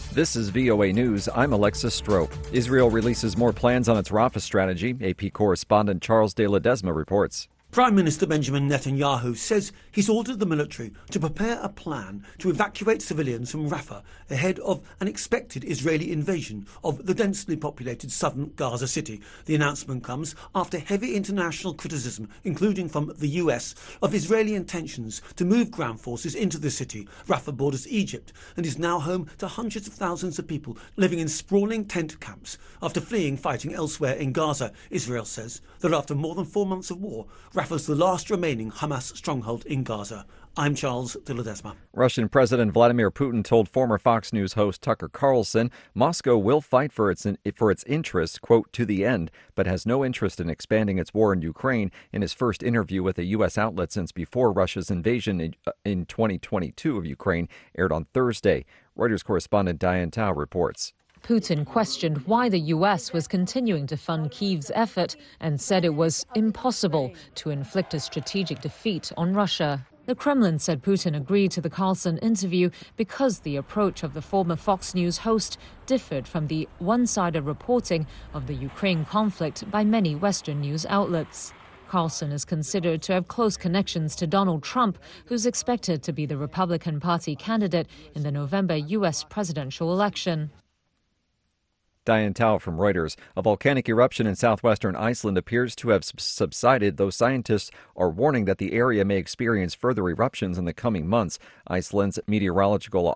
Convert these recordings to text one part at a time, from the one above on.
This is VOA News. I'm Alexis Strope. Israel releases more plans on its Rafah strategy. AP correspondent Charles de Ledesma reports. Prime Minister Benjamin Netanyahu says he's ordered the military to prepare a plan to evacuate civilians from Rafah ahead of an expected Israeli invasion of the densely populated southern Gaza city. The announcement comes after heavy international criticism, including from the US, of Israeli intentions to move ground forces into the city. Rafah borders Egypt and is now home to hundreds of thousands of people living in sprawling tent camps after fleeing fighting elsewhere in Gaza. Israel says that after more than 4 months of war, Rafah's the last remaining Hamas stronghold in Gaza. I'm Charles de Ledesma. Russian President Vladimir Putin told former Fox News host Tucker Carlson Moscow will fight for its interests, quote, to the end, but has no interest in expanding its war in Ukraine. In his first interview with a U.S. outlet since before Russia's invasion in 2022 of Ukraine aired on Thursday. Reuters correspondent Diane Tao reports. Putin questioned why the U.S. was continuing to fund Kyiv's effort and said it was impossible to inflict a strategic defeat on Russia. The Kremlin said Putin agreed to the Carlson interview because the approach of the former Fox News host differed from the one-sided reporting of the Ukraine conflict by many Western news outlets. Carlson is considered to have close connections to Donald Trump, who's expected to be the Republican Party candidate in the November U.S. presidential election. Diane Tao from Reuters. A volcanic eruption in southwestern Iceland appears to have subsided, though scientists are warning that the area may experience further eruptions in the coming months. Iceland's meteorological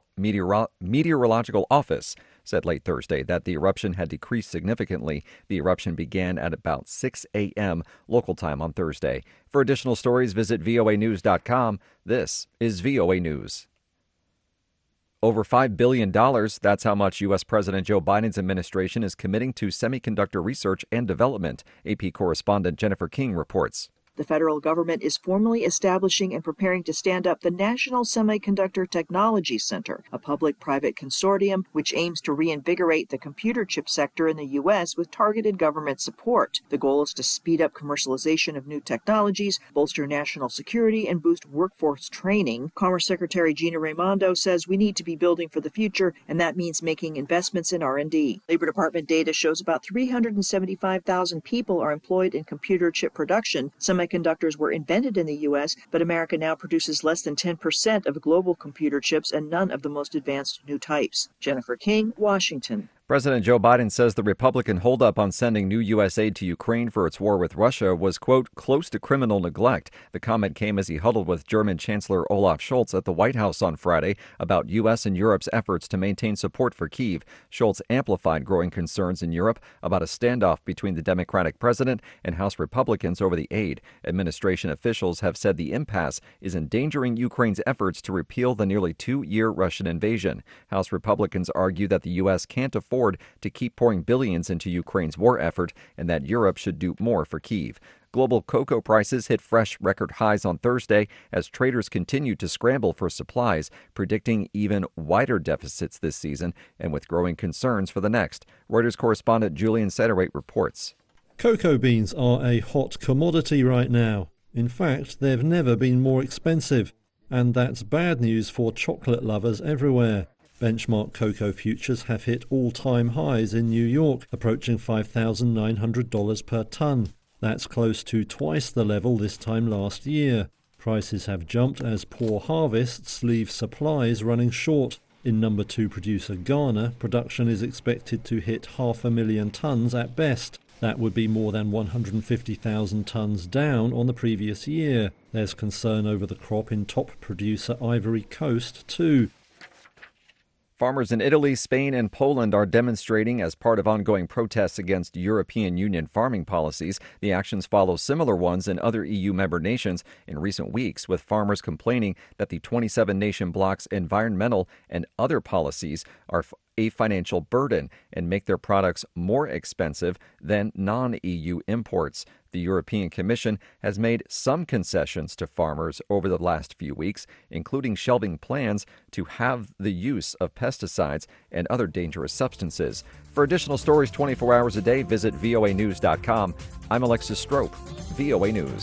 office said late Thursday that the eruption had decreased significantly. The eruption began at about 6 a.m. local time on Thursday. For additional stories, visit voanews.com. This is VOA News. Over $5 billion, that's how much U.S. President Joe Biden's administration is committing to semiconductor research and development. AP correspondent Jennifer King reports. The federal government is formally establishing and preparing to stand up the National Semiconductor Technology Center, a public-private consortium which aims to reinvigorate the computer chip sector in the U.S. with targeted government support. The goal is to speed up commercialization of new technologies, bolster national security, and boost workforce training. Commerce Secretary Gina Raimondo says we need to be building for the future, and that means making investments in R&D. Labor Department data shows about 375,000 people are employed in computer chip production. Semiconductors were invented in the U.S., but America now produces less than 10% of global computer chips and none of the most advanced new types. Jennifer King, Washington. President Joe Biden says the Republican holdup on sending new U.S. aid to Ukraine for its war with Russia was, quote, close to criminal neglect. The comment came as he huddled with German Chancellor Olaf Scholz at the White House on Friday about U.S. and Europe's efforts to maintain support for Kyiv. Scholz amplified growing concerns in Europe about a standoff between the Democratic president and House Republicans over the aid. Administration officials have said the impasse is endangering Ukraine's efforts to repeal the nearly 2-year Russian invasion. House Republicans argue that the U.S. can't afford to keep pouring billions into Ukraine's war effort and that Europe should do more for Kyiv. Global cocoa prices hit fresh record highs on Thursday as traders continue to scramble for supplies, predicting even wider deficits this season and with growing concerns for the next. Reuters correspondent Julian Satterwhite reports. Cocoa beans are a hot commodity right now. In fact, they've never been more expensive. And that's bad news for chocolate lovers everywhere. Benchmark cocoa futures have hit all-time highs in New York, approaching $5,900 per ton. That's close to twice the level this time last year. Prices have jumped as poor harvests leave supplies running short. In number 2 producer Ghana, production is expected to hit 500,000 tons at best. That would be more than 150,000 tons down on the previous year. There's concern over the crop in top producer Ivory Coast too. Farmers in Italy, Spain, and Poland are demonstrating as part of ongoing protests against European Union farming policies. The actions follow similar ones in other EU member nations in recent weeks, with farmers complaining that the 27-nation bloc's environmental and other policies are a financial burden and make their products more expensive than non-EU imports. The European Commission has made some concessions to farmers over the last few weeks, including shelving plans to have the use of pesticides and other dangerous substances. For additional stories 24 hours a day, visit voanews.com. I'm Alexis Strope, VOA News.